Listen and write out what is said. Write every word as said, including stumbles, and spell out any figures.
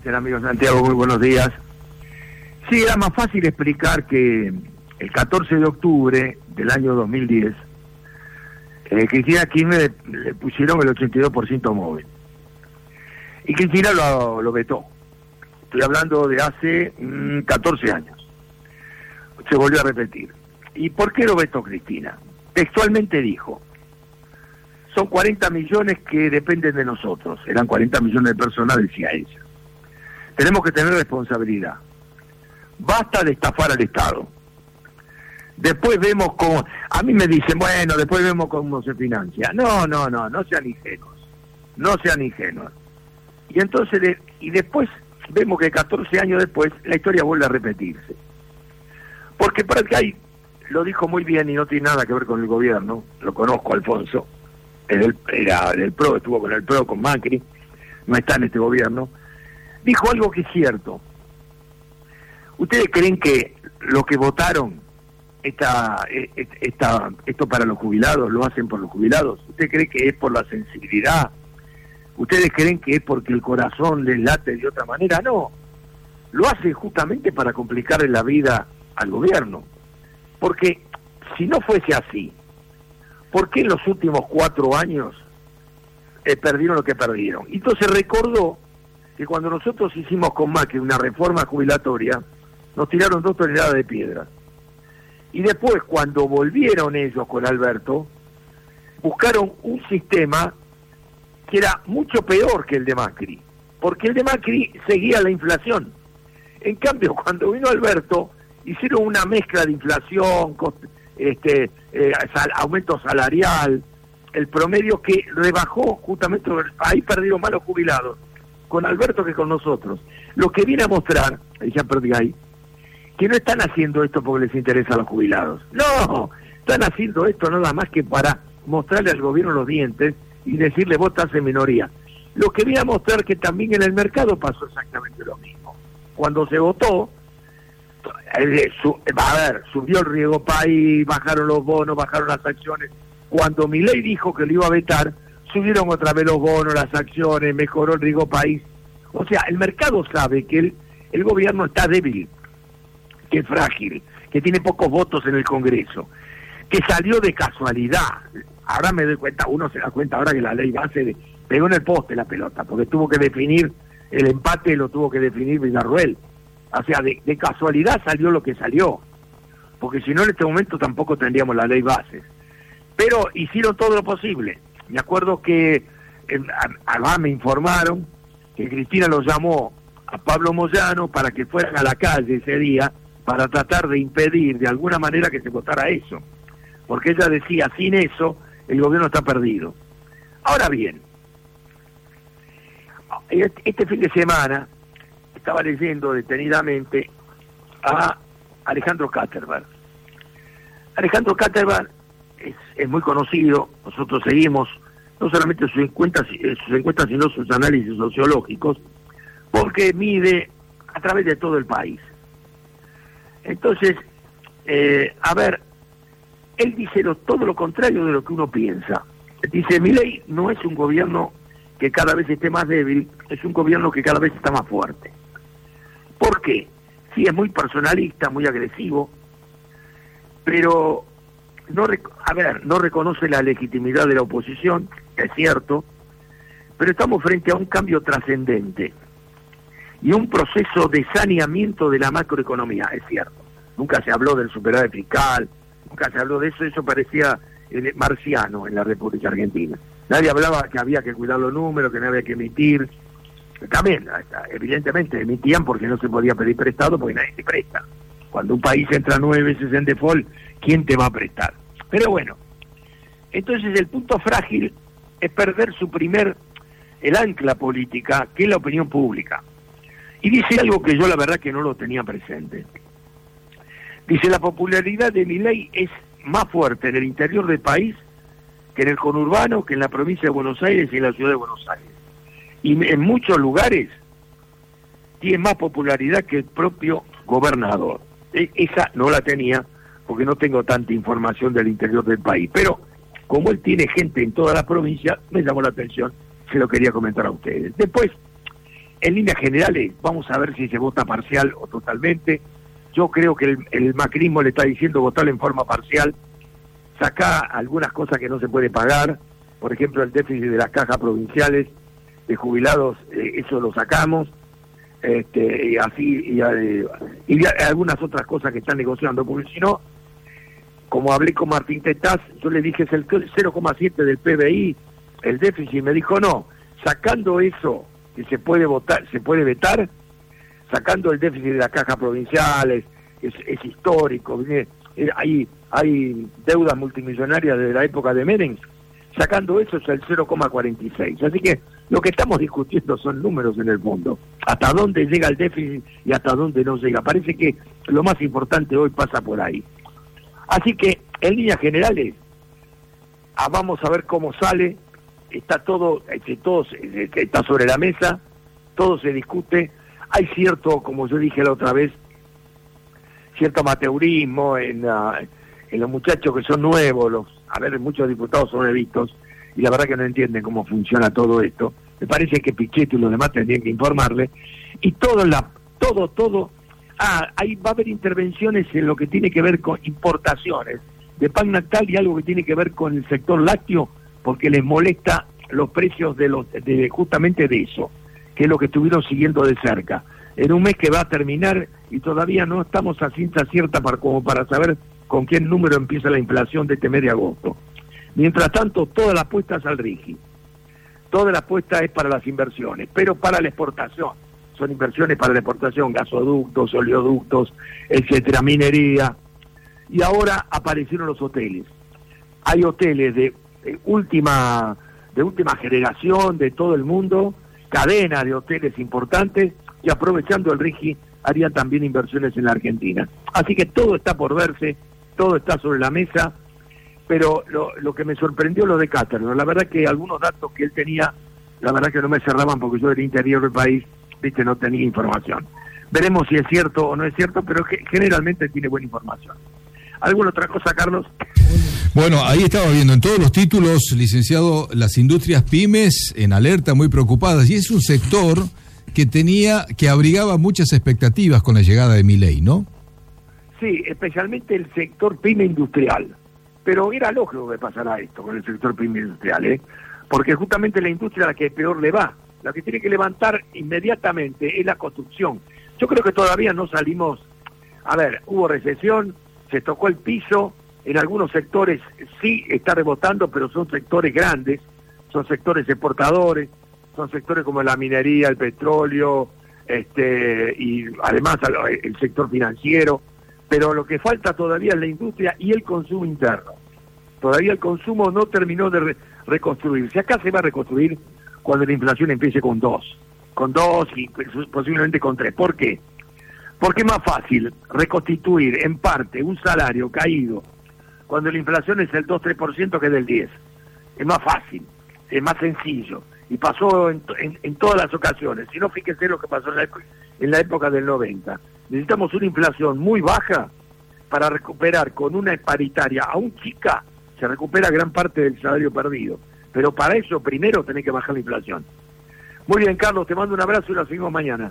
El amigo Santiago, muy buenos días. Sí, era más fácil explicar que el catorce de octubre del año dos mil diez, eh, Cristina Kirchner le, le pusieron el ochenta y dos por ciento móvil. Y Cristina lo, lo vetó. Estoy hablando de hace mmm, catorce años. Se volvió a repetir. ¿Y por qué lo vetó Cristina? Textualmente dijo: son cuarenta millones que dependen de nosotros. Eran cuarenta millones de personas, decía ella. Tenemos que tener responsabilidad. Basta de estafar al Estado. Después vemos cómo... A mí me dicen, bueno, después vemos cómo se financia. No, no, no, no sean ingenuos. No sean ingenuos. Y entonces, de, y después vemos que catorce años después, la historia vuelve a repetirse. Porque para el que hay, lo dijo muy bien y no tiene nada que ver con el gobierno, lo conozco, Alfonso, es del, era del P R O, estuvo con el P R O, con Macri, no está en este gobierno, dijo algo que es cierto. ¿Ustedes creen que los que votaron esta, esta, esto para los jubilados lo hacen por los jubilados? ¿Usted cree que es por la sensibilidad? ¿Ustedes creen que es porque el corazón les late de otra manera? No, lo hacen justamente para complicarle la vida al gobierno. Porque si no fuese así, ¿por qué en los últimos cuatro años eh, perdieron lo que perdieron? Entonces recordó que cuando nosotros hicimos con Macri una reforma jubilatoria, nos tiraron dos toneladas de piedra. Y después, cuando volvieron ellos con Alberto, buscaron un sistema que era mucho peor que el de Macri, porque el de Macri seguía la inflación. En cambio, cuando vino Alberto, hicieron una mezcla de inflación, este, eh, sal, aumento salarial, el promedio que rebajó justamente, ahí perdieron más los jubilados, con Alberto que con nosotros. Lo que viene a mostrar, ya perdí ahí, que no están haciendo esto porque les interesa a los jubilados. No, están haciendo esto nada más que para mostrarle al gobierno los dientes y decirle vos estás en minoría. Lo que viene a mostrar que también en el mercado pasó exactamente lo mismo. Cuando se votó, eh, su, a ver, subió el riesgo país, bajaron los bonos, bajaron las acciones. Cuando Milei dijo que lo iba a vetar, subieron otra vez los bonos, las acciones, mejoró el riesgo país. O sea, el mercado sabe que el, el gobierno está débil, que es frágil, que tiene pocos votos en el Congreso, que salió de casualidad. Ahora me doy cuenta, uno se da cuenta ahora que la ley base de, pegó en el poste la pelota, porque tuvo que definir el empate, lo tuvo que definir Villarruel. O sea, de, de casualidad salió lo que salió, porque si no en este momento tampoco tendríamos la ley base. Pero hicieron todo lo posible. Me acuerdo que eh, además me informaron que Cristina lo llamó a Pablo Moyano para que fueran a la calle ese día para tratar de impedir de alguna manera que se votara eso, porque ella decía, sin eso el gobierno está perdido. Ahora bien, este fin de semana estaba leyendo detenidamente a Alejandro Katterberg. Alejandro Katterberg es, es muy conocido, nosotros seguimos no solamente sus encuestas, sus encuestas sino sus análisis sociológicos, porque mide a través de todo el país. Entonces, eh, a ver, él dice lo, todo lo contrario de lo que uno piensa. Dice, Milei no es un gobierno que cada vez esté más débil, es un gobierno que cada vez está más fuerte. ¿Por qué? Sí, es muy personalista, muy agresivo, pero no, a ver, no reconoce la legitimidad de la oposición, es cierto, pero estamos frente a un cambio trascendente y un proceso de saneamiento de la macroeconomía, es cierto. Nunca se habló del superávit fiscal, nunca se habló de eso, eso parecía eh, marciano en la República Argentina. Nadie hablaba que había que cuidar los números, que no había que emitir. También, evidentemente, emitían porque no se podía pedir prestado, porque nadie te presta. Cuando un país entra nueve veces en default, ¿quién te va a prestar? Pero bueno, entonces el punto frágil es perder su primer, el ancla política, que es la opinión pública. Y dice algo que yo la verdad que no lo tenía presente. Dice, la popularidad de Milei es más fuerte en el interior del país que en el conurbano, que en la provincia de Buenos Aires y en la ciudad de Buenos Aires. Y en muchos lugares tiene más popularidad que el propio gobernador. E- esa no la tenía porque no tengo tanta información del interior del país. Pero como él tiene gente en toda la provincia, me llamó la atención, se lo quería comentar a ustedes. Después, en líneas generales, vamos a ver si se vota parcial o totalmente. Yo creo que el, el macrismo le está diciendo votar en forma parcial, saca algunas cosas que no se puede pagar, por ejemplo el déficit de las cajas provinciales de jubilados, eh, eso lo sacamos, este, y así, y, eh, y algunas otras cosas que están negociando, porque si no, como hablé con Martín Tetaz, yo le dije es el cero coma siete del P B I, el déficit, y me dijo no, sacando eso que se puede votar, se puede vetar, sacando el déficit de las cajas provinciales, es, es histórico, viene, hay, hay deudas multimillonarias desde la época de Menem, sacando eso es el cero coma cuarenta y seis. Así que lo que estamos discutiendo son números en el fondo. Hasta dónde llega el déficit y hasta dónde no llega. Parece que lo más importante hoy pasa por ahí. Así que, en líneas generales, ah, vamos a ver cómo sale. Está todo, este, todo está sobre la mesa, todo se discute. Hay cierto, como yo dije la otra vez, cierto amateurismo en, uh, en los muchachos que son nuevos. Los, a ver, muchos diputados son revistos y la verdad que no entienden cómo funciona todo esto. Me parece que Pichetto y los demás tendrían que informarle. Y todo, la, todo, todo... Ah, ahí va a haber intervenciones en lo que tiene que ver con importaciones de pan lactal y algo que tiene que ver con el sector lácteo, porque les molesta los precios de los de justamente de eso, que es lo que estuvieron siguiendo de cerca. En un mes que va a terminar y todavía no estamos a ciencia cierta para, como para saber con qué número empieza la inflación de este mes de agosto. Mientras tanto, toda la apuesta es al RIGI. Toda la apuesta es para las inversiones, pero para la exportación. Son inversiones para la exportación, gasoductos, oleoductos, etcétera, minería. Y ahora aparecieron los hoteles. Hay hoteles de, de última de última generación de todo el mundo, cadenas de hoteles importantes, y aprovechando el RIGI harían también inversiones en la Argentina. Así que todo está por verse, todo está sobre la mesa, pero lo, lo que me sorprendió lo de Cáceres, la verdad que algunos datos que él tenía, la verdad que no me cerraban porque yo del interior del país, viste, no tenía información. Veremos si es cierto o no es cierto, pero que generalmente tiene buena información. ¿Alguna otra cosa, Carlos? Bueno, ahí estaba viendo en todos los títulos, licenciado, las industrias pymes en alerta, muy preocupadas, y es un sector que tenía, que abrigaba muchas expectativas con la llegada de Milei, ¿no? Sí, especialmente el sector pyme industrial. Pero era lógico que pasara esto con el sector pyme industrial, ¿eh? Porque justamente la industria a la que peor le va, la que tiene que levantar inmediatamente es la construcción. Yo creo que todavía no salimos, a ver, hubo recesión, se tocó el piso, en algunos sectores sí está rebotando, pero son sectores grandes, son sectores exportadores, son sectores como la minería, el petróleo, este y además el sector financiero, pero lo que falta todavía es la industria y el consumo interno. Todavía el consumo no terminó de re reconstruirse. Acá se va a reconstruir cuando la inflación empiece con dos, con dos y posiblemente con tres. ¿Por qué? Porque es más fácil reconstituir en parte un salario caído cuando la inflación es el dos tres por ciento que del diez. Es más fácil, es más sencillo. Y pasó en, en, en todas las ocasiones. Si no, fíjese lo que pasó en la, en la época del noventa. Necesitamos una inflación muy baja para recuperar con una paritaria aún chica, se recupera gran parte del salario perdido. Pero para eso primero tenés que bajar la inflación. Muy bien, Carlos, te mando un abrazo y la seguimos mañana.